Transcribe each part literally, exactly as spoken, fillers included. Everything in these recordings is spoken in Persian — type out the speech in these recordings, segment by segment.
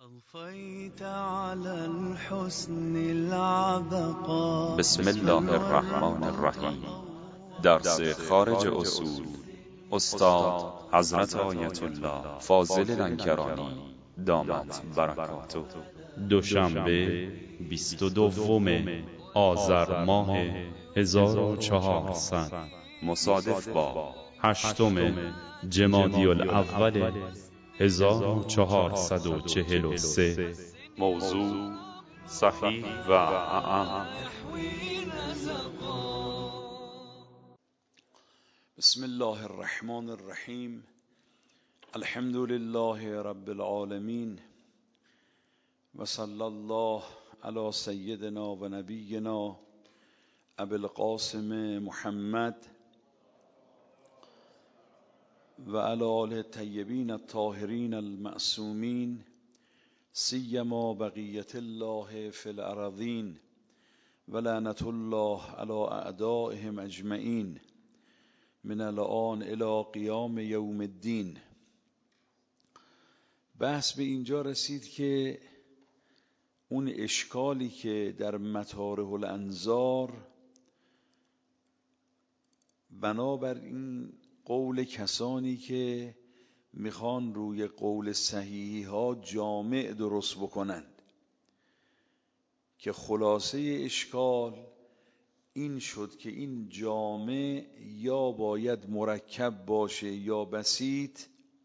أضفيت على الحسن العبقى. بسم الله الرحمن الرحیم. درس خارج اصول استاد حضرت آیت الله فاضل لنکرانی دامت برکاته. دوشنبه بیست و دوم آذر ماه هزار و چهارصد مصادف با هشتم جمادی الاول هزار و چهارصد و چهل و سه. موضوع صحیح و اعم. بسم الله الرحمن الرحیم. الحمد لله رب العالمین و صلی الله علی سیدنا و نبینا ابی القاسم محمد و علی آله الطیبین الطاهرین المعصومین سیما بقیت الله فی الارضین و لعنت الله علی اعدائهم اجمعین من الان الی قیام یوم الدین. بحث به اینجا رسید که اون اشکالی که در مطارح الانظار بنابر این قول کسانی که میخوان روی قول صحیحی ها جامع درست بکنند، که خلاصه اشکال این شد که این جامع یا باید مرکب باشه یا بسیط،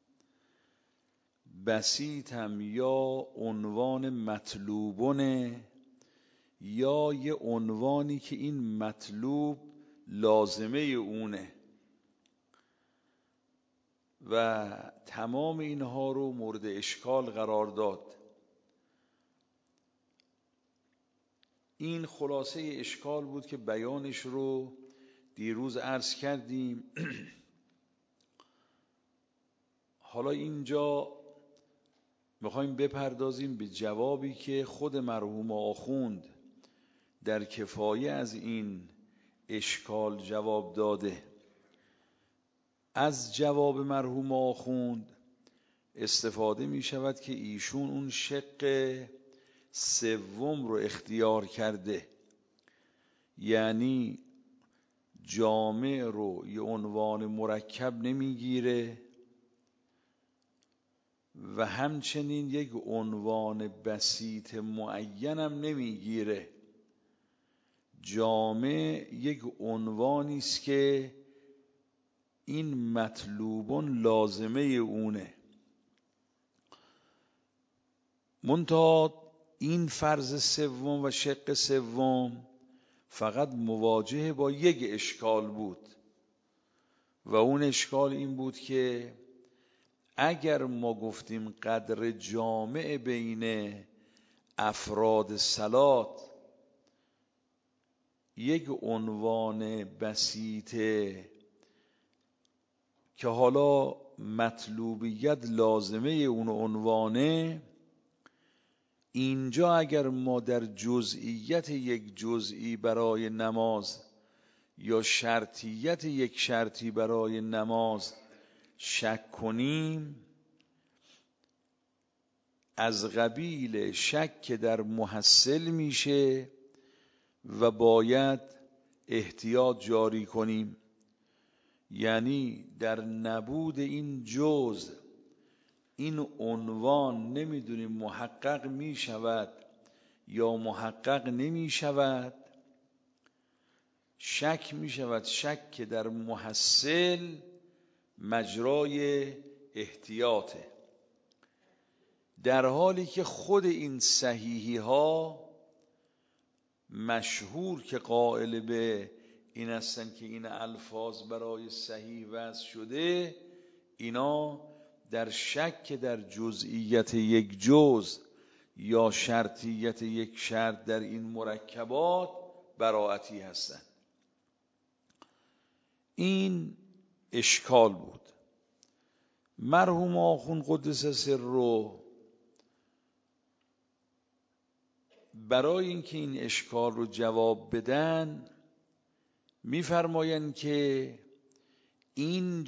بسیط هم یا عنوان مطلوبونه یا یه عنوانی که این مطلوب لازمه اونه، و تمام اینها رو مورد اشکال قرار داد. این خلاصه اشکال بود که بیانش رو دیروز عرض کردیم. حالا اینجا میخوایم بپردازیم به جوابی که خود مرحوم آخوند در کفایه از این اشکال جواب داده. از جواب مرحوم آخوند استفاده می شود که ایشون اون شق سوم رو اختیار کرده، یعنی جامع رو یه عنوان مرکب نمیگیره و همچنین یک عنوان بسیط معینم نمیگیره. جامع یک عنوانی است که این مطلوبون لازمه اونه. منتها این فرض سوم و شق سوم فقط مواجه با یک اشکال بود، و اون اشکال این بود که اگر ما گفتیم قدر جامع بین افراد صلات یک عنوان بسیطه که حالا مطلوبیت لازمه اون عنوانه، اینجا اگر ما در جزئیت یک جزئی برای نماز یا شرطیت یک شرطی برای نماز شک کنیم، از قبیل شک در محصل میشه و باید احتیاط جاری کنیم. یعنی در نبود این جزء این عنوان نمیدونیم محقق می شود یا محقق نمی شود، شک می شود. شک که در محصل مجرای احتیاطه، در حالی که خود این صحیحی ها مشهور که قائل به این هستن که این الفاظ برای صحیح وضع شده، اینا در شک در جزئیت یک جزء یا شرطیت یک شرط در این مرکبات براعتی هستند. این اشکال بود. مرحوم آخوند قدس سره برای اینکه این اشکال رو جواب بدن میفرمایند که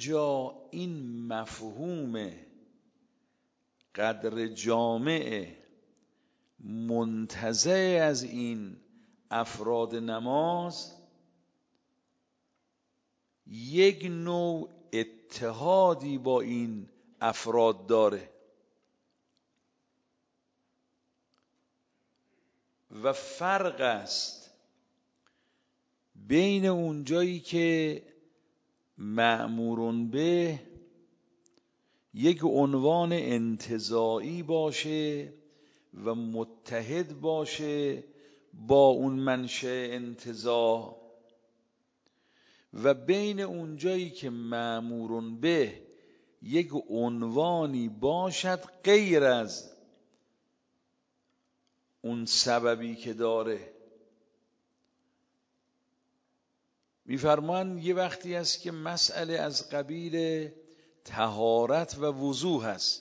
اینجا این مفهوم قدر جامعه منتزع از این افراد نماز یک نوع اتحادی با این افراد داره و فرق است بین اونجایی که مأمورون به یک عنوان انتزاعی باشه و متحد باشه با اون منشأ انتزاع و بین اونجایی که مأمورون به یک عنوانی باشد غیر از اون سببی که داره. میفرمان یه وقتی است که مسئله از قبیل طهارت و وضو هست.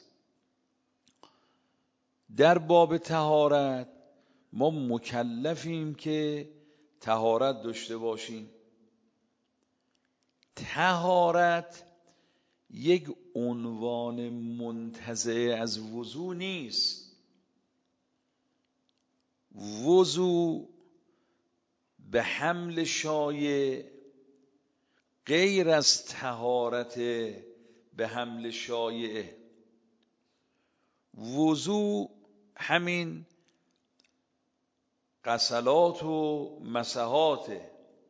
در باب طهارت ما مکلفیم که طهارت داشته باشیم. طهارت یک عنوان منتزع از وضو نیست. وضو به حمل شایع غیر از طهارت به حمل شایع. وضو همین غسلات و مسحاته،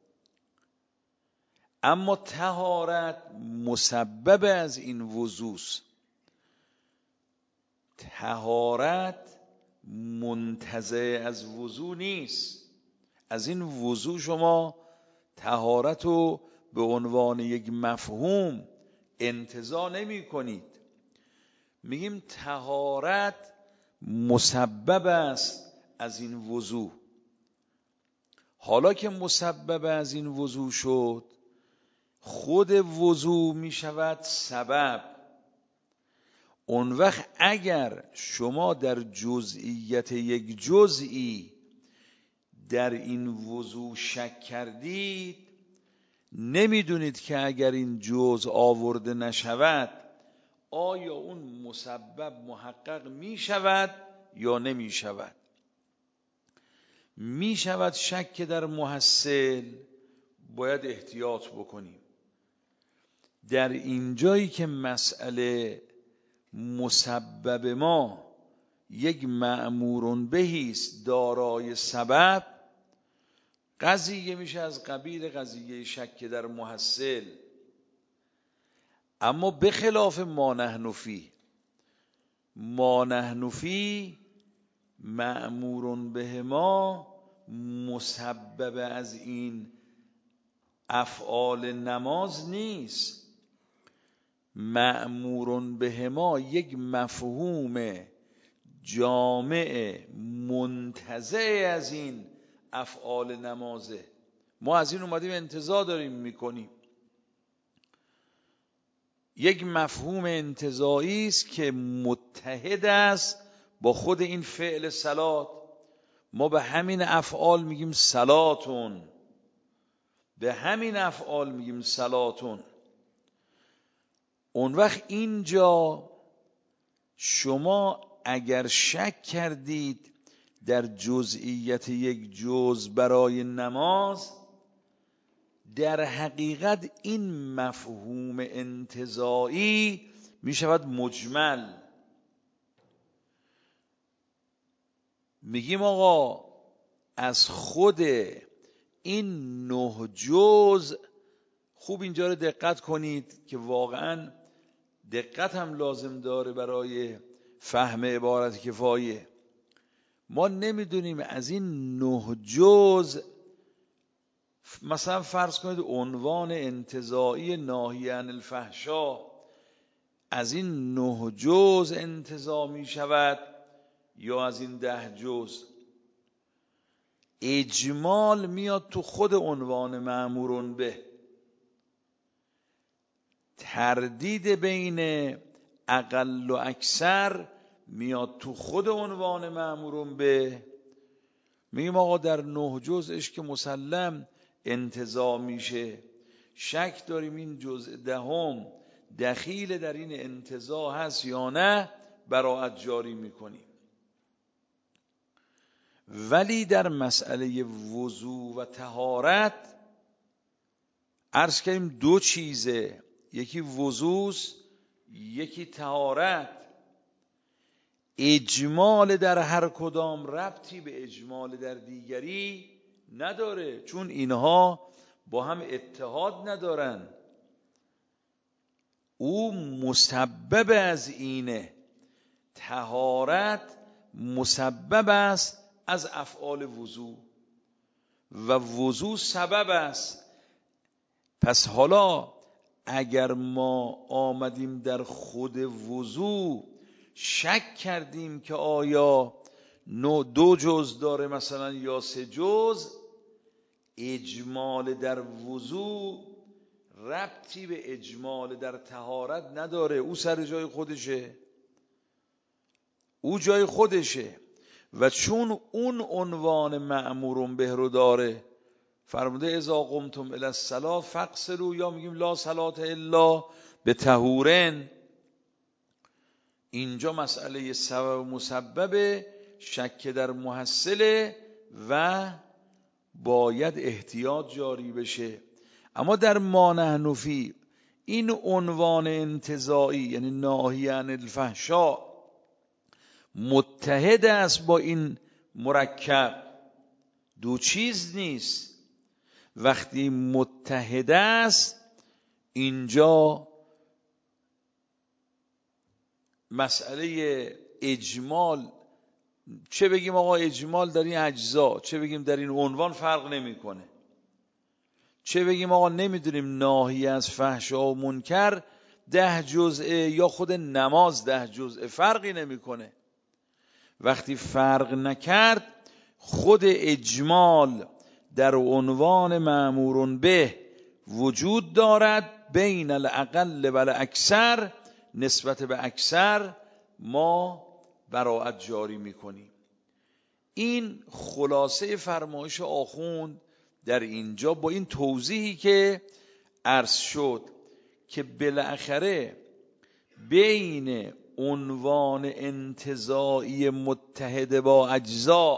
اما طهارت مسبب از این وضوست. طهارت منتزع از وضو نیست. از این وضو شما طهارت رو به عنوان یک مفهوم انتزاع نمی کنید. میگیم طهارت مسبب است از این وضو. حالا که مسبب از این وضو شد، خود وضو می شود سبب. اون وقت اگر شما در جزئیت یک جزئی در این وضو شک کردید، نمیدونید که اگر این جزء آورده نشود آیا اون مسبب محقق می شود یا نمی شود. می شود شک در محصل، باید احتیاط بکنیم. در اینجایی که مسئله مسبب ما یک مأمورون بهیست دارای سبب، قضیه میشه از قبیل قضیه شک در محصل. اما به خلاف ما نحن فیه، ما نحن فیه مأمورون به ما مسبب از این افعال نماز نیست. مأمورون به ما یک مفهوم جامع منتزع از این افعال نمازه. ما از این اومدیم انتزاع داریم میکنیم. یک مفهوم انتزاعی است که متحد است با خود این فعل صلات. ما به همین افعال میگیم صلاتون، به همین افعال میگیم صلاتون. اون وقت اینجا شما اگر شک کردید در جزئیت یک جزء برای نماز، در حقیقت این مفهوم انتزاعی می شود مجمل. میگیم آقا از خود این نه جزء، خوب اینجا رو دقت کنید که واقعا دقت هم لازم داره برای فهم عبارت کفایه. ما نمیدونیم از این نه جزء، مثلا فرض کنید عنوان انتزاعی ناهی عن الفحشا، از این نه جزء انتزاع می شود یا از این ده جزء. اجمال میاد تو خود عنوان مأمورون به. تردید بین اقل و اکثر میاد تو خود عنوان مأمورون به. میگیم آقا در نه جزءش که مسلم انتزاع میشه، شک داریم این جزء دهم دخیل در این انتزاع هست یا نه، براءت جاری میکنیم. ولی در مسئله وضو و طهارت عرض کردیم دو چیزه، یکی وضوست یکی طهارت. اجمال در هر کدام ربطی به اجمال در دیگری نداره، چون اینها با هم اتحاد ندارن. او مسبب از اینه، طهارت مسبب است از افعال وضو و وضو سبب است. پس حالا اگر ما آمدیم در خود وضو شک کردیم که آیا دو جز داره مثلا یا سه جز، اجمال در وضو ربطی به اجمال در طهارت نداره، او سر جای خودشه، او جای خودشه. و چون اون عنوان مأمور به رو داره، فرموده اذا قمتم الی الصلاة فاغسلوا، یا میگیم لا صلاة الا بطهورن. اینجا مسئله سبب و مسبب شک در محصله و باید احتیاط جاری بشه. اما در ما نحن فی این عنوان انتزاعی یعنی ناهی عن الفحشاء متحد است با این مرکب، دو چیز نیست. وقتی متحد است اینجا مسئله اجمال، چه بگیم آقا اجمال در این اجزا، چه بگیم در این عنوان فرق نمیکنه، چه بگیم آقا نمیدونیم ناهی از فحشا و منکر ده جزءه یا خود نماز ده جزءه، فرقی نمیکنه. وقتی فرق نکرد خود اجمال در عنوان مأمور به وجود دارد، بین الاقل و الاکثر، نسبت به اکثر ما براءت جاری میکنیم. این خلاصه فرمایش آخوند در اینجا با این توضیحی که عرض شد که بالاخره بین عنوان انتزاعی متحد با اجزا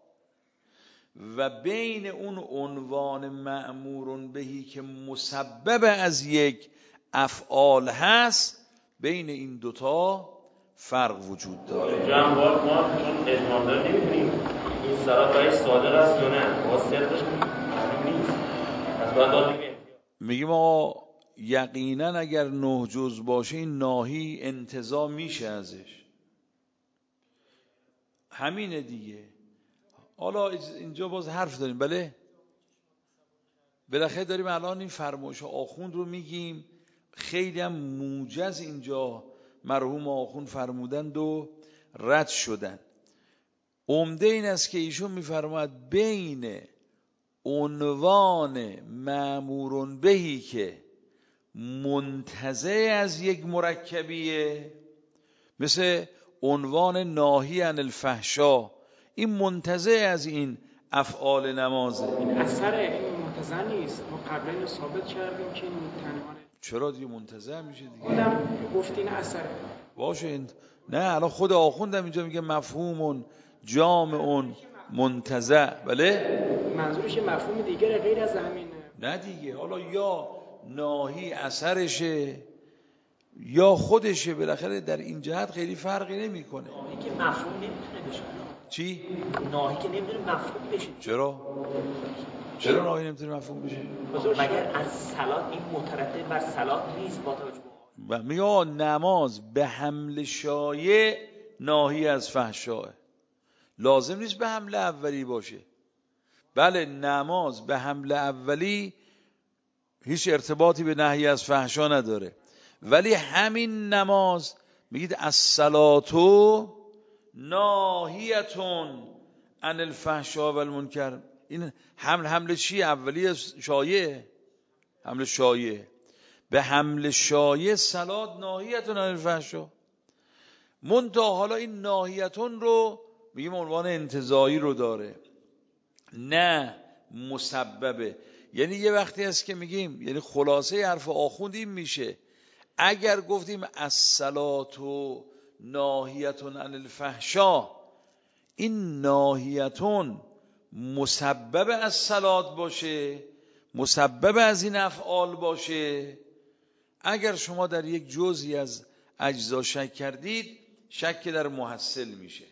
و بین اون عنوان مأمور بهی که مسبب از یک افعال هست، بین این دوتا فرق وجود داره. جنبات ما چون اجمال داره نمیدونیم این صلاح باید صادق است یا نه، با صدقش معلوم نیست. از باید دادیم میگیم آقا یقینا اگر نه جز باشه این ناهی انتزاع میشه ازش، همینه دیگه. حالا اینجا باز حرف داریم، بله بالاخره داریم الان این فرمایش آخوند رو میگیم، خیلی هم موجز اینجا مرحوم آخوند فرمودند و رد شدن. عمده این است که ایشون میفرماید بین عنوان مأمور بهی که منتزع از یک مرکبیه، مثل عنوان ناهی عن الفحشا، این منتزع از این افعال نمازه. این اثر این منتزع نیست، ما قبلا اینو ثابت کردیم که این تنها. چرا دیگه منتزع میشه دیگه؟ خودم گفتین اثر باشه این نه، الان خود آخوندم اینجا میگه مفهومون جامعون منتزع، بله منظورش مفهوم دیگه غیر از همینه. نه دیگه، حالا یا ناهی اثرشه یا خودشه، بالاخره در این جهت خیلی فرقی نمیکنه. ناهی که مفهوم نمیتونه بشه. چی؟ ناهی که نمیتونه مفهوم بشه. چرا؟ چرا ناهی نمیتونه مفهوم بشه؟ مگر از صلات این مترتب بر صلات نیست با توجه میگه نماز به حمل شایع ناهی از فحشاه، لازم نیست به حمل اولی باشه. بله نماز به حمل اولی هیچ ارتباطی به نهی از فحشا نداره، ولی همین نماز میگید الصلاتو ناهیتون عن الفحشاء و المنکر، این حمل حمل چی؟ اولی شایع، حمل شایع، به حمل شایع صلات ناهیتون عن الفحشاء. منتها حالا این ناهیتون رو میگیم عنوان انتزاعی رو داره، نه مسببه. یعنی یه وقتی هست که میگیم، یعنی خلاصه حرف آخوند این میشه، اگر گفتیم الصلاة ناهیتون عن الفحشاء، این ناهیتون مسبب از صلات باشه، مسبب از این افعال باشه، اگر شما در یک جزئی از اجزا شک کردید شک در محصل میشه.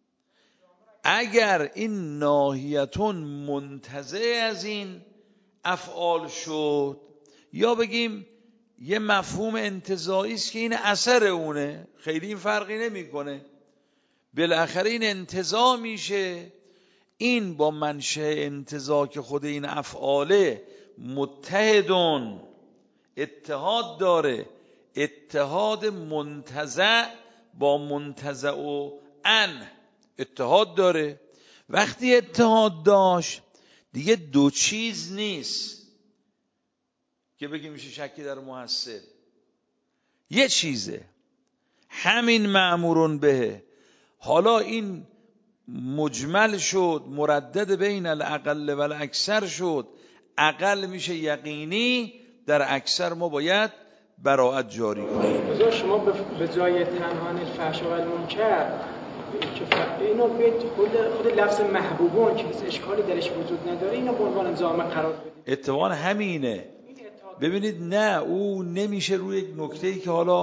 اگر این ناهیتون منتزع از این افعال شد، یا بگیم یه مفهوم انتزاعی است که این اثر اونه، خیلی این فرقی نمیکنه، بالاخره این انتزاع میشه، این با منشأ انتزاع که خود این افعاله متحدون، اتحاد داره، اتحاد منتزع با منتزع و ان اتحاد داره. وقتی اتحاد داشت دیگه دو چیز نیست که بگیم میشه شکی در محصل، یه چیزه، همین مأمورون به. حالا این مجمل شد، مردد بین الاقل و الاکثر شد، اقل میشه یقینی، در اکثر ما باید براءت جاری کنیم. بذار شما به جای تنها الفحشاء و المنکر که اینو به خود خود لفظ محبوبون که هیچ اشکالی درش وجود نداره اینو به عنوان جامع قرار بدید. اتفاقا همینه. ببینید نه، او نمیشه روی یک نکته‌ای که حالا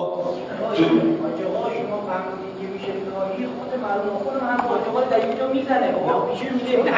شما فهمیدید که میشه نهایی خود معلومه خودم هم اعتقاد در اینجا میزنه میشه میگه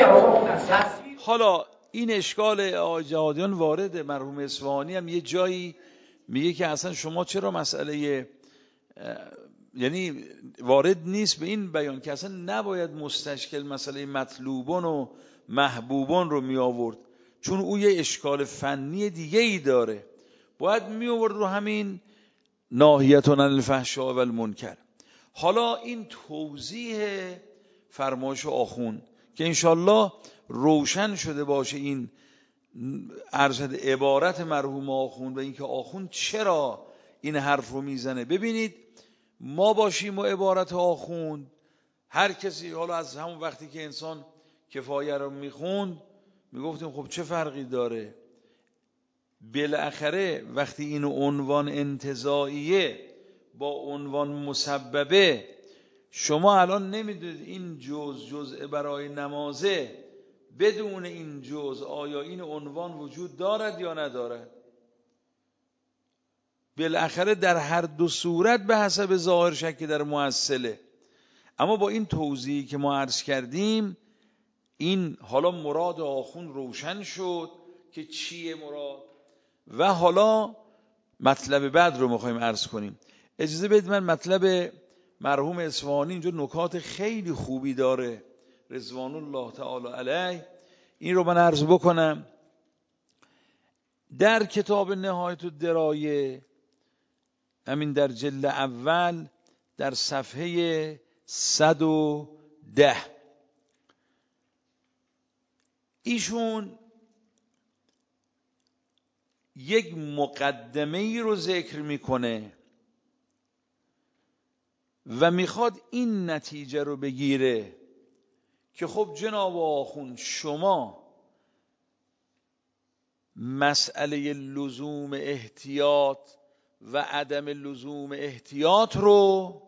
حالا این اشکال آقای جهادیان وارد. مرحوم اصفهانی هم یه جایی میگه که اصلا شما چرا مسئله، یعنی وارد نیست به این بیان که اصلا نباید مستشکل مسئله مطلوبون و محبوبون رو می آورد، چون او یه اشکال فنی دیگه ای داره، باید می آورد رو همین ناهیتون عن الفحشاء و المنکر. حالا این توضیح فرمایش آخوند که انشالله روشن شده باشه این ارشد عبارت مرحوم آخوند و اینکه آخوند چرا این حرف رو میزنه. ببینید ما باشیم و عبارت آخوند، هر کسی حالا از همون وقتی که انسان کفایه رو میخوند میگفتیم خب چه فرقی داره، بالاخره وقتی این عنوان انتزاعیه با عنوان مسببه، شما الان نمیدونید این جز جزء برای نمازه، بدون این جز آیا این عنوان وجود دارد یا ندارد؟ بالاخره در هر دو صورت به حسب ظاهر شک در محصله. اما با این توضیحی که ما عرض کردیم این حالا مراد آخوند روشن شد که چیه مراد، و حالا مطلب بعد رو میخوایم عرض کنیم. اجازه بدید من مطلب مرحوم اصفهانی اینجا نکات خیلی خوبی داره رضوان الله تعالی علیه، این رو من عرض بکنم. در کتاب نهایت الدرایه همین در جلد اول در صفحه صد و ده ایشون یک مقدمه ای رو ذکر میکنه و میخواد این نتیجه رو بگیره که خب جناب آخوند شما مسئله لزوم احتیاط و عدم لزوم احتیاط رو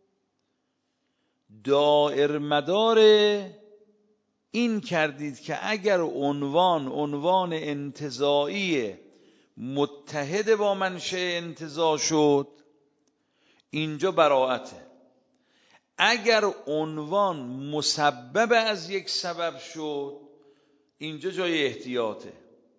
دائر مدار این کردید که اگر عنوان عنوان انتزاعی متحد با منشأ انتزاع شد اینجا براءته، اگر عنوان مسبب از یک سبب شد اینجا جای احتیاطه.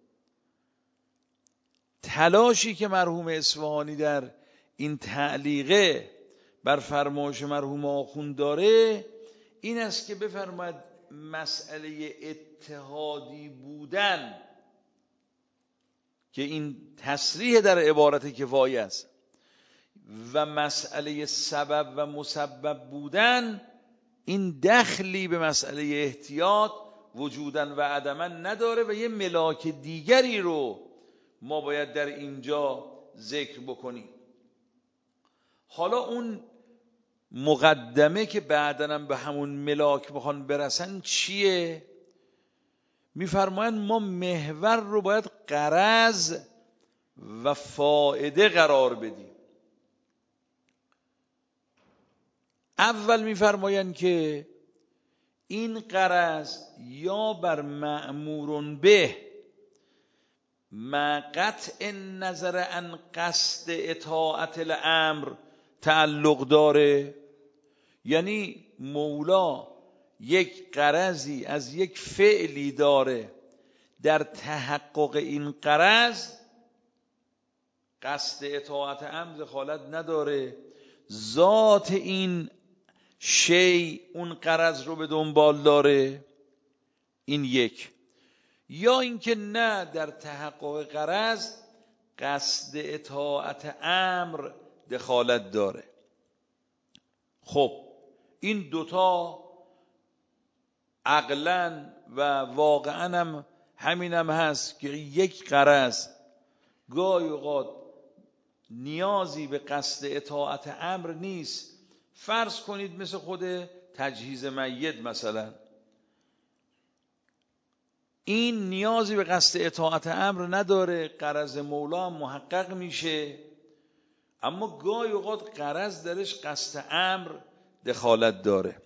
تلاشی که مرحوم اصفهانی در این تعلیقه بر فرمایش مرحوم آخوند داره این است که بفرماید مسئله اتحادی بودن که این تصریح در عبارت کفایه است و مسئله سبب و مسبب بودن این دخلی به مسئله احتیاط وجودن و عدمن نداره و یه ملاک دیگری رو ما باید در اینجا ذکر بکنیم. حالا اون مقدمه که بعداً هم به همون ملاک بخوان برسن چیه؟ میفرمایند ما محور رو باید غرض و فائده قرار بدیم. اول میفرمایند که این غرض یا بر مأمور به ما قطع نظر عن قصد اطاعت الامر تعلق داره، یعنی مولا یک غرضی از یک فعلی داره، در تحقق این غرض قصد اطاعت امر دخالت نداره، ذات این شی اون غرض رو به دنبال داره. این یک. یا اینکه نه، در تحقق غرض قصد اطاعت امر دخالت داره. خب این دوتا عقلاً و واقعاً هم همینم هست که یک غرض گاهی اوقات نیازی به قصد اطاعت امر نیست. فرض کنید مثل خود تجهیز میت مثلا، این نیازی به قصد اطاعت امر نداره، غرض مولا هم محقق میشه، اما گاهی اوقات غرض درش قصد امر دخالت داره.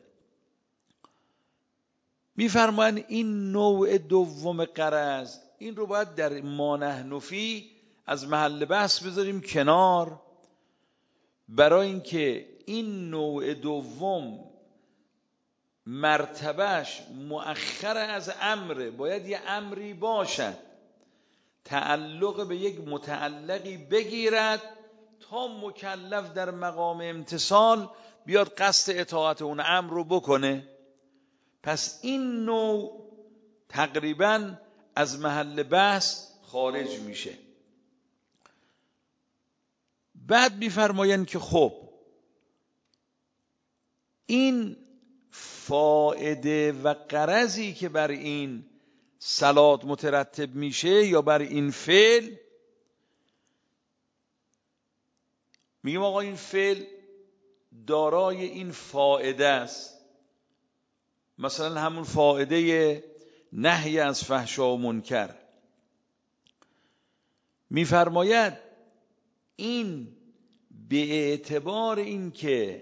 میفرمایند این نوع دوم غرض، این رو باید در ما نحن فیه از محل بحث بذاریم کنار، برای اینکه این نوع دوم مرتبهش مؤخر از امره، باید یه امری باشد تعلق به یک متعلقی بگیرد تا مکلف در مقام امتثال بیاد قصد اطاعت اون امر رو بکنه. پس این نوع تقریبا از محل بحث خارج میشه. بعد میفرمایند که خب این فائده و غرضی که بر این صلات مترتب میشه یا بر این فعل، میگم آقا این فعل دارای این فائده است، مثلا همون فائده نهی از فحشا و منکر. میفرماید این به اعتبار این که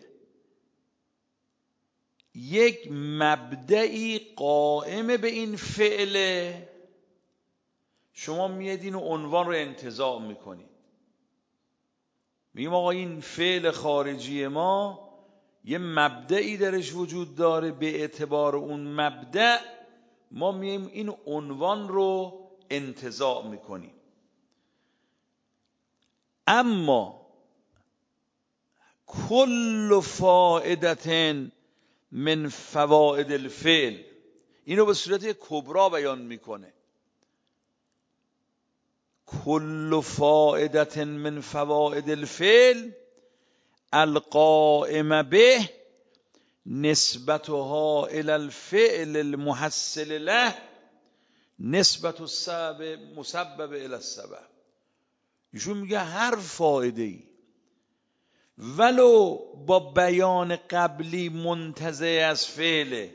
یک مبدئی قائم به این فعله، شما میاد این عنوان رو انتزاع میکنید، میگیم آقا این فعل خارجی ما یه مبدئی درش وجود داره، به اعتبار اون مبدأ ما میایم این عنوان رو انتزاع میکنیم. اما کل فائدة من فوائد الفعل، اینو به صورت کبرا بیان میکنه. کل فائدة من فوائد الفعل القائم به نسبتها الى الفعل المحصل له نسبت السبب مسبب الى السبب. ایشون میگه هر فایده ای ولو با بیان قبلی منتزع از فعله،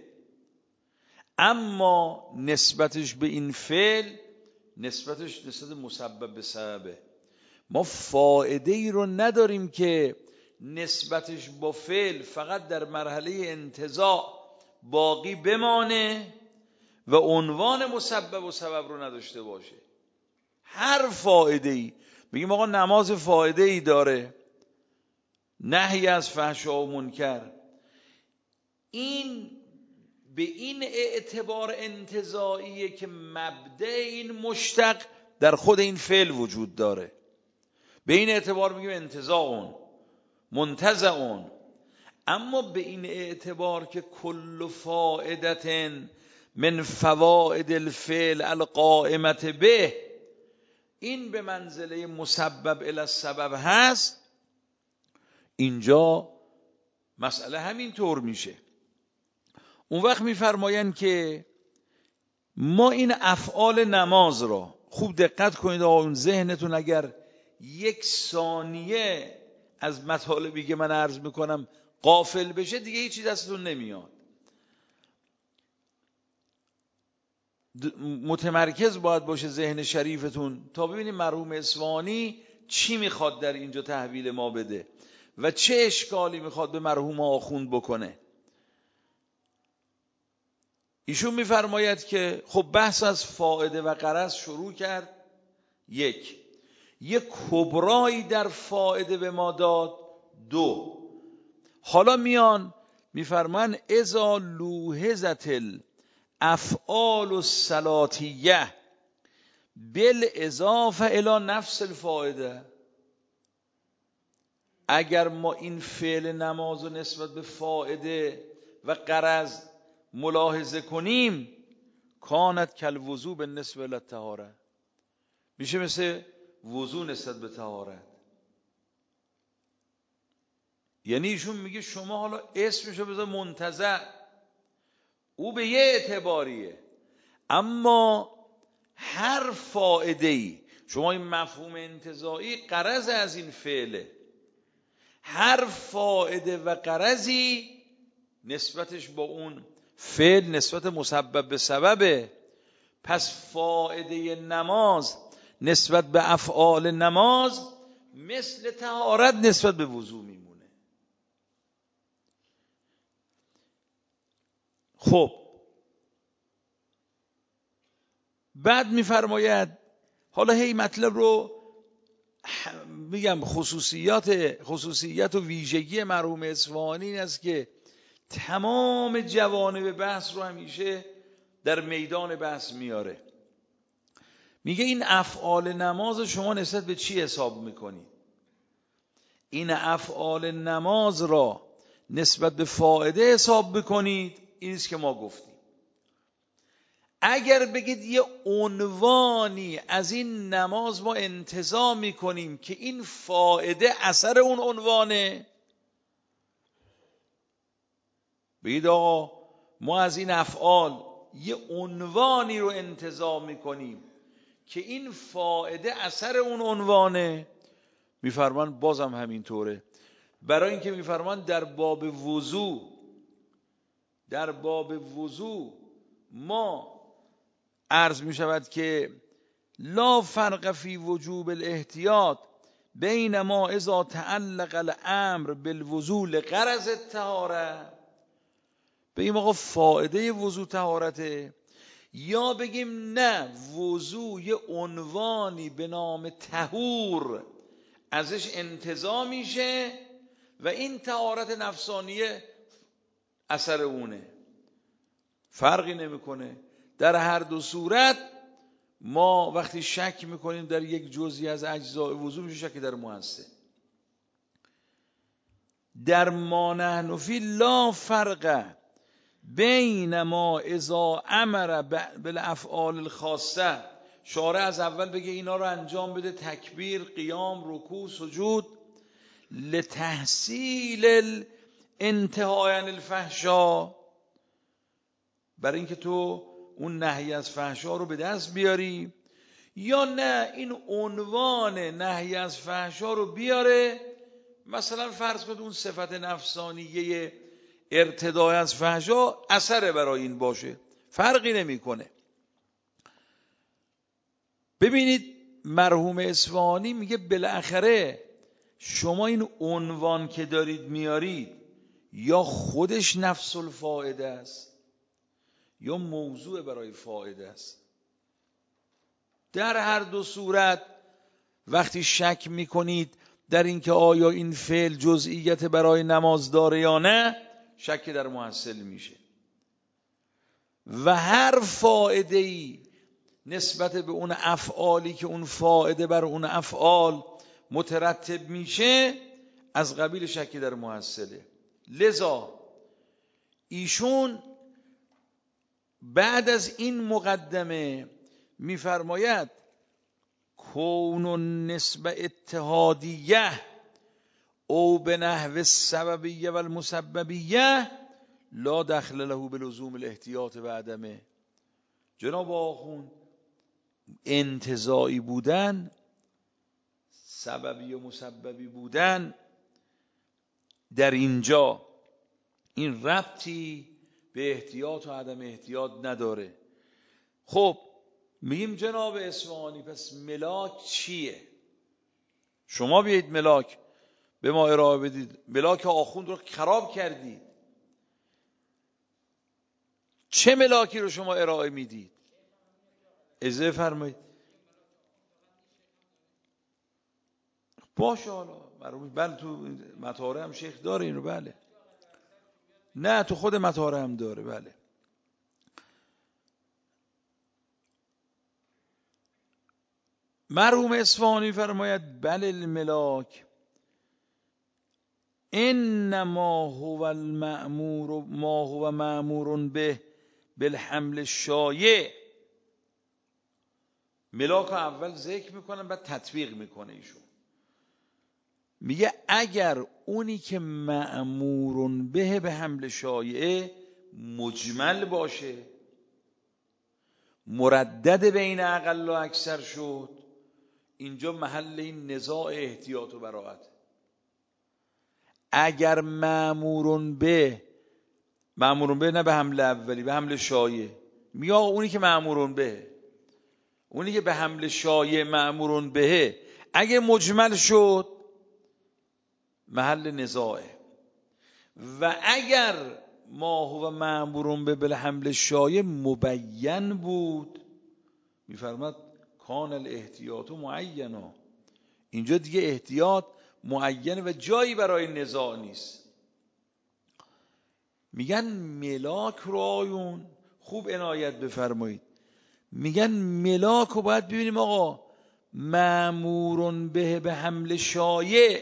اما نسبتش به این فعل نسبتش نسبت مسبب به سببه. ما فایده ای رو نداریم که نسبتش با فعل فقط در مرحله انتزاع باقی بمانه و عنوان مسبب و سبب رو نداشته باشه. هر فایده ای، میگیم آقا نماز فایده ای داره، نهی از فحشا و منکر، این به این اعتبار انتزاعیه که مبدأ این مشتق در خود این فعل وجود داره، به این اعتبار میگیم انتزاعون منتزعون. اما به این اعتبار که کل فائدة من فوائد الفعل القائمة به، این به منزله مسبب الی السبب هست، اینجا مسئله همین طور میشه. اون وقت میفرمایند که ما این افعال نماز را خوب دقت کنید، آقایون ذهنتون اگر یک ثانیه از مطالبی که من عرض میکنم غافل بشه دیگه هیچی دستتون نمیاد. متمرکز باید باشه ذهن شریفتون تا ببینید مرحوم اصفهانی چی میخواد در اینجا تحویل ما بده و چه اشکالی میخواد به مرحوم آخوند بکنه. ایشون میفرماید که خب بحث از فائده و غرض شروع کرد. یک یک کبرایی در فائده به ما داد. دو حالا میان میفرمان اذا لوحظت الافعال الصلاتیه بالاضافه الی نفس الفائده. اگر ما این فعل نماز رو نسبت به فائده و غرض ملاحظه کنیم کانت کالوضوء بالنسبه الی الطهاره، میشه مثل وضو نسبت به طهارت. یعنی ایشون میگه شما حالا اسمشو بذار منتزع، او به یه اعتباریه، اما هر فائده‌ای، شما این مفهوم انتزاعی غرض از این فعله، هر فائده و غرضی نسبتش با اون فعل نسبت مسبب به سببه. پس فائده نماز نسبت به افعال نماز مثل طهارت نسبت به وضو میمونه. خب بعد میفرماید حالا هی مطلب رو میگم، خصوصیات خصوصیت و ویژگی مرحوم اصفهانی این است که تمام جوانب بحث رو همیشه در میدان بحث میاره. میگه این افعال نماز شما نسبت به چی حساب میکنی؟ این افعال نماز را نسبت به فائده حساب بکنید. این است که ما گفتیم اگر بگید یه عنوانی از این نماز ما انتزاع میکنیم که این فائده اثر اون عنوانه، بگید آقا ما از این افعال یه عنوانی رو انتزاع میکنیم که این فائده اثر اون عنوانه، میفرمان بازم همینطوره. برای اینکه میفرمان در باب وضو در باب وضو ما عرض می شود که لا فرق فی وجوب الاحتیاط بین ما اذا تعلق الامر بالوضوء لغرض الطهاره، بگیم آقا فائده وضو طهارته، یا بگیم نه وضو یه عنوانی به نام طهور ازش انتزاع میشه و این طهارت نفسانیه اثر اونه، فرقی نمیکنه. در هر دو صورت ما وقتی شک میکنیم در یک جزئی از اجزاء وضو میشه شک در مؤثر. در ما نحن فی لا فرق بین ما اذا امر بالافعال الخاصه، شارع از اول بگه اینا رو انجام بده، تکبیر، قیام، رکوع، سجود، لتحصیل انتهای عن الفحشا، برای اینکه تو اون نهی از فحشا رو به دست بیاری، یا نه این عنوان نهی از فحشا رو بیاره، مثلا فرض کنید اون صفت نفسانیه ارتدای از فحشا اثر برای این باشه، فرقی نمیکنه. ببینید مرحوم اصفهانی میگه بالاخره شما این عنوان که دارید میارید یا خودش نفس الفائده است یا موضوع برای فائده است. در هر دو صورت وقتی شک میکنید در اینکه آیا این فعل جزئیت برای نماز داره یا نه، شک در محصل میشه و هر فائده‌ای نسبت به اون افعالی که اون فائده بر اون افعال مترتب میشه از قبیل شک در محصله. لذا ایشون بعد از این مقدمه میفرماید کون النسبه اتحادیه او به نحو السببیه و المسببیه لا دخل له بلزوم الاحتیاط و عدمه. جناب آخوند انتزاعی بودن، سببی و مسببی بودن در اینجا این ربطی به احتیاط و عدم احتیاط نداره. خب میگیم جناب اصفهانی پس ملاک چیه؟ شما بیایید ملاک به ما ارائه بدید، ملاک آخوند رو خراب کردید. چه ملاکی رو شما ارائه میدید؟ اجازه فرمایید. باشه حالا مرحوم، بله تو مطاره هم شیخ داره اینو، بله. نه تو خود مطاره هم داره، بله. مرحوم اصفهانی فرماید بله الملاک انما هو المأمور ما هو مأمور به بالحمل الشایع. ملاک اول ذکر میکنن بعد تطبیق میکنه ایشون. میگه اگر اونی که مأمور به به حمل شایعه مجمل باشه، مردد بین اقل و اکثر شد، اینجا محل این نزاع احتیاط و براءت. اگر مأمور به مأمور به نه به حمل اولی، به حمل شایع، میگه اونی که مأمور به اونی که به حمل شایع مأمور به اگه مجمل شد محل نزاعه. و اگر ما هو مأمور به بالحمل شایع مبین بود، میفرماد کان الاحتیاط معینا، اینجا دیگه احتیاط معینه و جایی برای نزاع نیست. میگن ملاک رو آیون خوب عنایت بفرمایید، میگن ملاک رو باید ببینیم آقا مأمور به به حمل شایع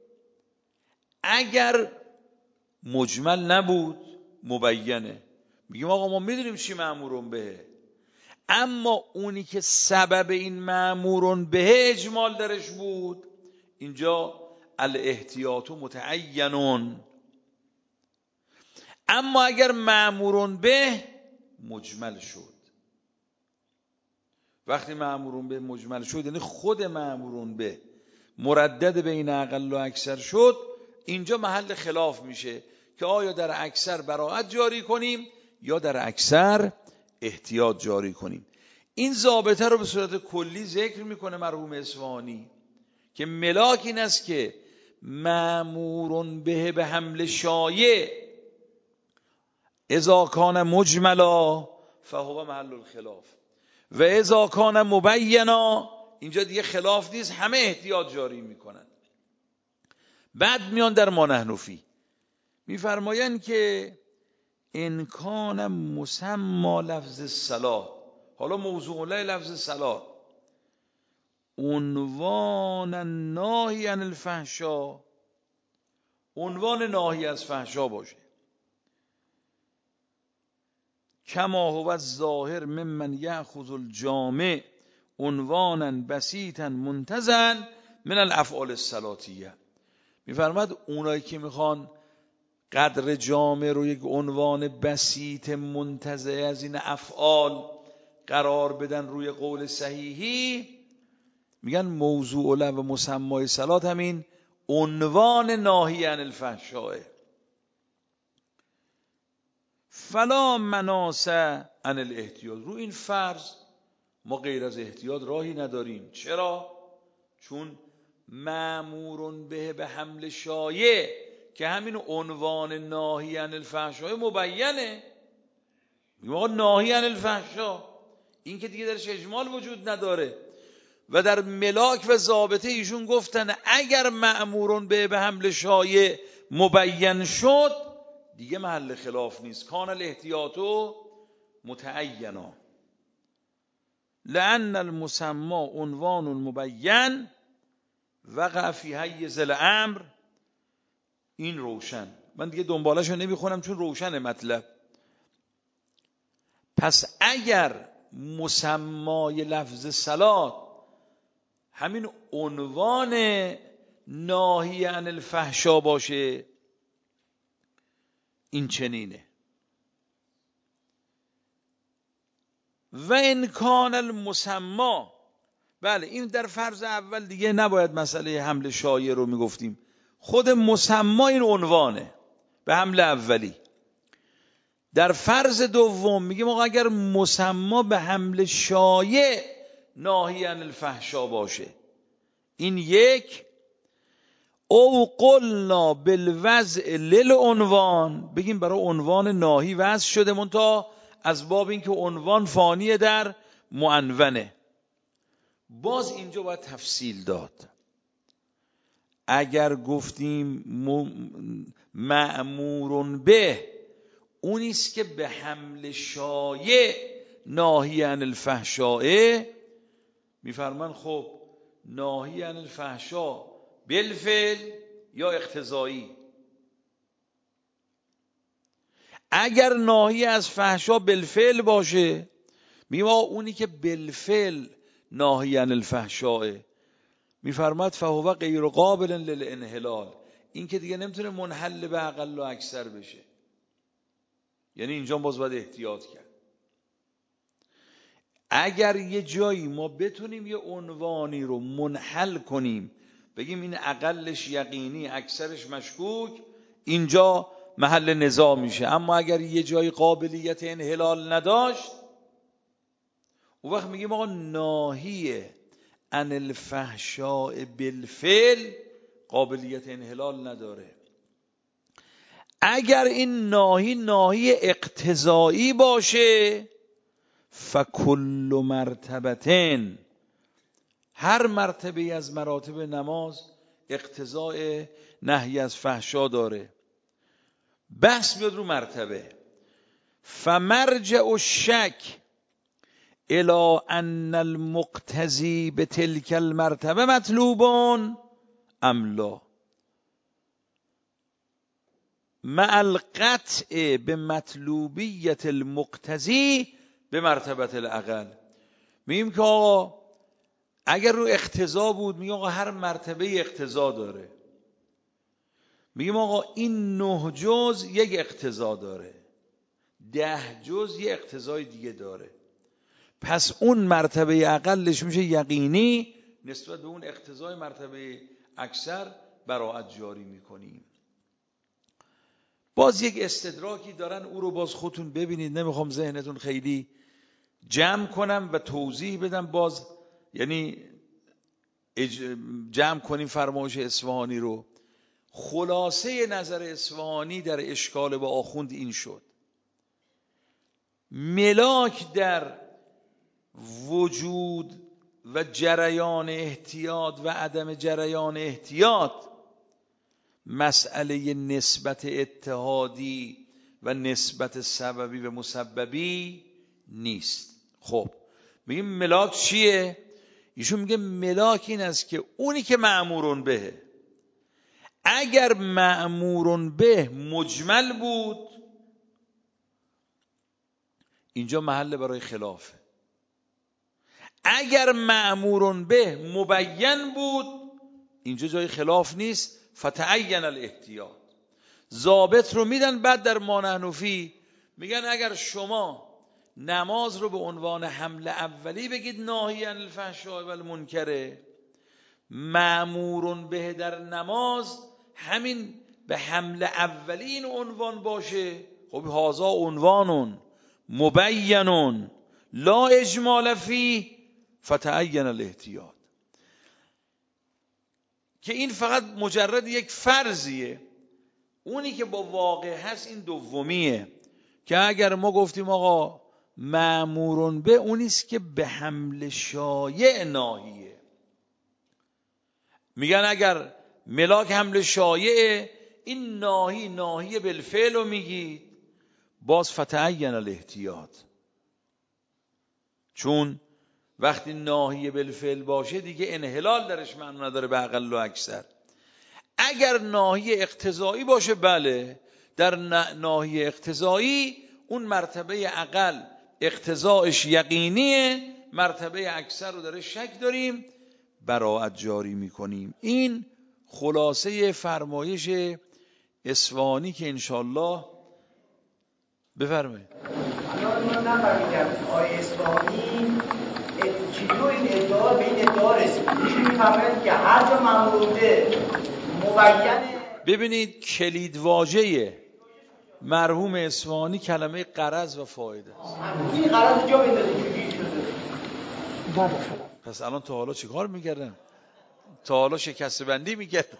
اگر مجمل نبود مبینه، میگیم آقا ما میدونیم چی مأمور به، اما اونی که سبب این مأمور به اجمال درش بود، اینجا الاحتیاط متعینون. اما اگر مأمور به مجمل شد، وقتی مأمور به مجمل شد یعنی خود مأمور به مردد بین اقل و اکثر شد، اینجا محل خلاف میشه که آیا در اکثر براءت جاری کنیم یا در اکثر احتیاط جاری کنیم. این ضابطه رو به صورت کلی ذکر میکنه مرحوم اصفهانی که ملاک این است که مأمور به به حمل شایع اذا کان مجملا فهو محل الخلاف و اذا کان مبینا، اینجا دیگه خلاف نیست، همه احتیاط جاری میکنن. بعد میان در ما نحن فیه میفرمایند که ان کان مسمى لفظ الصلاة، حالا موضوع له لفظ صلاة عنوان ناهی عن الفحشاء، عنوان ناهی از فحشا باشه، کما هو الظاهر ممن یأخذ الجامع عنوانا بسیطا منتزعا من الافعال الصلاتیه. میفرماد اونایی که میخوان قدر جامع رو یک عنوان بسیط منتزع از این افعال قرار بدن روی قول صحیحی، میگن موضوع له و مسمای صلات همین عنوان ناهی عن الفحشاء. فلا مناص عن الاحتیاط، رو این فرض ما غیر از احتیاط راهی نداریم. چرا؟ چون مأمور به به حمل شایع که همین عنوان ناهی عن الفحشاء مبینه، میگم آقا ناهی عن الفحشاء، این که دیگه درش اجمال وجود نداره. و در ملاک و ضابطه ایشون گفتن اگر مأمور به به حمل شایع مبین شد دیگه محل خلاف نیست، کان الاحتیاط متعینا لأن المسمى عنوان مبین وقع فی حیز الامر. این روشن، من دیگه دنبالشو نمیخونم چون روشن مطلب. پس اگر مسمای لفظ صلات همین عنوان ناهی عن الفحشا باشه، این چنینه. و ان کان المسمى، بله این در فرض اول دیگه نباید مسئله حمل شایع رو میگفتیم، خود مسمى این عنوانه به حمل اولی. در فرض دوم میگیم آقا اگر مسمى به حمل شایع ناهی عن الفحشا باشه، این یک. او قلنا بالوضع للعنوان، بگیم برای عنوان ناهی وضع شده منتها از باب این که عنوان فانیه در معنونه. باز اینجا باید تفصیل داد. اگر گفتیم مأمور به اونیست که به حمل شایع ناهی عن الفحشاء، میفرمان خب ناهی عن الفحشاء بالفعل یا اقتضایی. اگر ناهی از فحشا بالفعل باشه میگه اونی که بالفعل ناهی عن الفحشاء، میفرماد فهو غیر قابل للانحلال، این که دیگه نمیتونه منحل به اقل و اکثر بشه. یعنی اینجا باز باید احتیاط کرد. اگر یه جایی ما بتونیم یه عنوانی رو منحل کنیم، بگیم این اقلش یقینی اکثرش مشکوک، اینجا محل نزاع میشه. اما اگر یه جایی قابلیت انحلال نداشت، اون وقت میگیم آقا ناهیه عن الفحشاء بالفعل قابلیت انحلال نداره. اگر این ناهی ناهی اقتضایی باشه، فکل مرتبتن، هر مرتبه از مراتب نماز اقتضاء نهی از فحشا داره. بحث بیاد رو مرتبه. فمرجع الشک الى ان المقتضی بتلك المرتبه مطلوب ام لا، مع القطع بمطلوبیت المقتضی به مرتبه الاقل. میگیم که آقا اگر رو اقتضا بود، میگیم آقا هر مرتبه اقتضا داره. میگیم آقا این نه جز یک اقتضا داره، ده جز یک اقتضای دیگه داره، پس اون مرتبه اقلش میشه یقینی، نسبت به اون اقتضای مرتبه اکثر براعت جاری میکنیم. باز یک استدراکی دارن، او رو باز خودتون ببینید، نمیخوام ذهنتون خیلی جمع کنم و توضیح بدم. باز یعنی جمع کنیم فرمایش اصفهانی رو. خلاصه نظر اصفهانی در اشکال با آخوند این شد: ملاک در وجود و جریان احتیاط و عدم جریان احتیاط مسئله نسبت اتحادی و نسبت سببی و مسببی نیست. خب میگیم ملاک چیه؟ ایشون میگه ملاک این است که اونی که مأمورون به، اگر مأمورون به مجمل بود اینجا محل برای خلافه. اگر مأمورون به مبین بود اینجا جای خلاف نیست. فتعین الاحتیاط. ضابط رو میدن. بعد در مانحنفی میگن اگر شما نماز رو به عنوان حمل اولی بگید ناهی عن الفحشاء و المنکر، مأمورون به در نماز همین به حمل اولی این عنوان باشه، خب هذا عنوان مبین لا اجمال فی فتعین الاحتیاط، که این فقط مجرد یک فرضیه. اونی که با واقع هست این دومیه، که اگر ما گفتیم آقا مأمورون به اونیست که به حمل شایع ناهیه، میگن اگر ملاک حمل شایع این ناهی ناهی بالفعل رو میگید، باز فتعین الاحتیاط، چون وقتی ناهی بالفعل باشه دیگه انحلال درش معنی نداره به اقل و اکثر. اگر ناهی اقتضایی باشه، بله در ناهی اقتضایی اون مرتبه اقل اقتضاش یقینیه، مرتبه اکثر رو داره شک داریم، براعت جاری میکنیم. این خلاصه فرمایش اصفهانی که انشالله بفرمایید. الان من نفهمیدم آیه اصفهانی چطور این ادعا به این ادعا رسید. میشه میفهمید که هر جا مأمور به مبینه. ببینید کلید واژه مرحوم اصفهانی کلمه غرض و فایده است. این غرض جا میندازه چجوری شده؟ پس الان تا حالا چیکار میکردن؟ تا حالا شکسته بندی میکردن.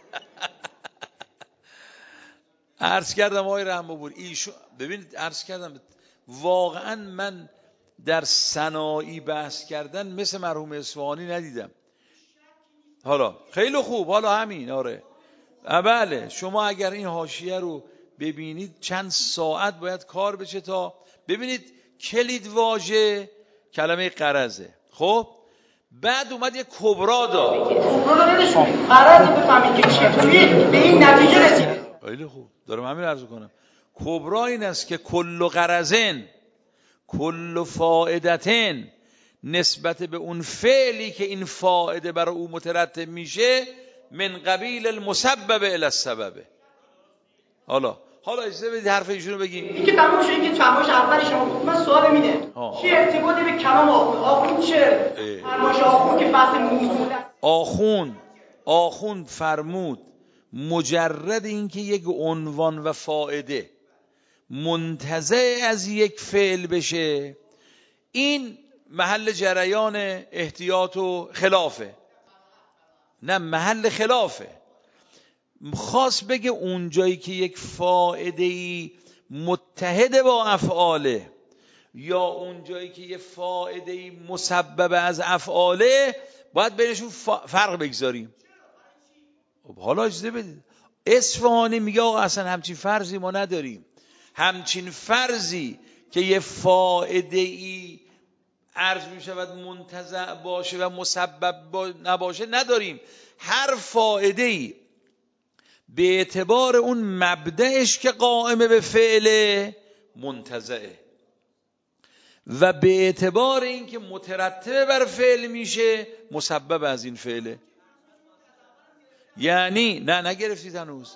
عرض کردم آقای رحم‌آور ایشون، ببینید عرض کردم واقعا من در صناعی بحث کردن مثل مرحوم اصفهانی ندیدم. حالا خیلی خوب، حالا همین آره بله، شما اگر این حاشیه رو ببینید چند ساعت باید کار بشه تا ببینید. کلید واژه کلمه قرضه. خب بعد اومد یه کبرا داد. کبرا رو نشون قرض بفهمید که چطوری به این نتیجه رسید. خیلی خوب، دارم همین عرض کنم. کبرا این است که کل قرضن کل فائدتن، نسبت به اون فعلی که این فائده برای او مترتب میشه، من قبیل المسبب الی السبب. حالا حالا اجازه بدید حرف ایشونو بگیم. این که تمام شده که فرمایش اولی شما بود. من سوال میده چه ارتباطی به کلام آخوند؟ آخوند چه فرمایش آخوند که بحث موضوع آخوند آخوند فرمود مجرد اینکه یک عنوان و فائده منتزع از یک فعل بشه، این محل جریان احتیاط و خلافه. نه محل خلافه. خاص بگه اون جایی که یک فائده‌ای متحد با افعاله یا اون جایی که یک فائده‌ای مسبب از افعاله، باید بینشون فرق بگذاریم. حالا اجازه بدید. اصفهانی میگه آقا اصلا همچین فرضی ما نداریم. همچین فرضی که یه فائده‌ای عرض می شود منتزع باشه و مسبب نباشه نداریم. هر فائده‌ای به اعتبار اون مبدأش که قائمه به فعل منتزعه و به اعتبار اینکه مترتب بر فعل میشه مسبب از این فعله. یعنی نه نگرفتید هنوز.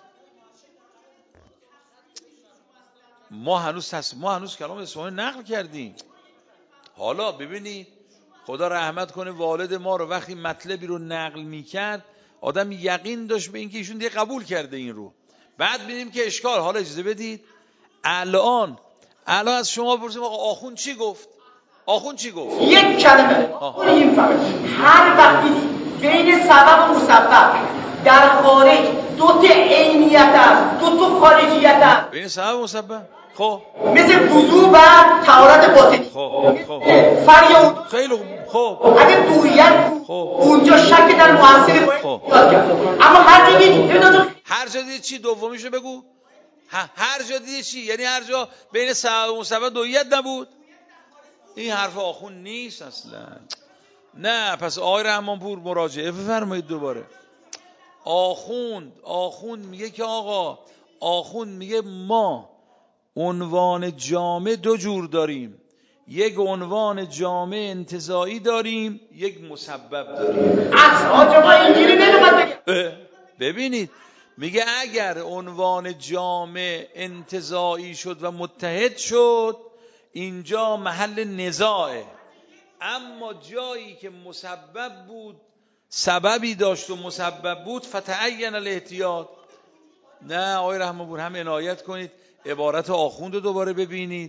ما هنوز تص... ما هنوز کلام اصفهانی نقل کردیم. حالا ببینید خدا رحمت کنه والد ما رو، وقتی مطلبی رو نقل میکرد آدم یقین داشت به اینکه ایشون دیگه قبول کرده این رو. بعد ببینیم که اشکال. حالا اجازه بدید الان الان از شما بپرسیم آقا آخوند چی گفت؟ آخوند چی گفت؟ یک کلمه آخوند این فقط هر وقتی بین سبب و مسبب در خارج دو تا عینیت است، دو تا خارجیت است. بین سبب و مسبب خب مثل وضو و طهارت باطنی. خب خب فریاد خیلی خوب. اگه دوریت خب اونجا شک در مؤثر باید خب. یاد کرد. اما هر جا دیدی هر جا دیدی چی دومیشو بگو. هر جا دیدی چی؟ یعنی هر جا بین سبب و مسبب دویت نبود. این حرف آخوند نیست اصلا. نه پس آقای رحمانپور مراجعه بفرمایید دوباره. آخوند آخوند میگه که آقا آخوند میگه ما عنوان جامع دو جور داریم. یک عنوان جامع انتزاعی داریم، یک مسبب داریم. اصلا جمعه اینجوری نمیدونم بگم. ببینید میگه اگر عنوان جامع انتزاعی شد و متحد شد اینجا محل نزاعه. اما جایی که مسبب بود، سببی داشت و مسبب بود، فتعین الاحتیاط. نه آقای رحمانپور هم عنایت کنید عبارت آخوند رو دوباره ببینید.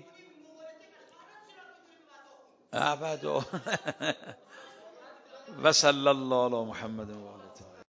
ابدا و صلی الله علی محمد و آله.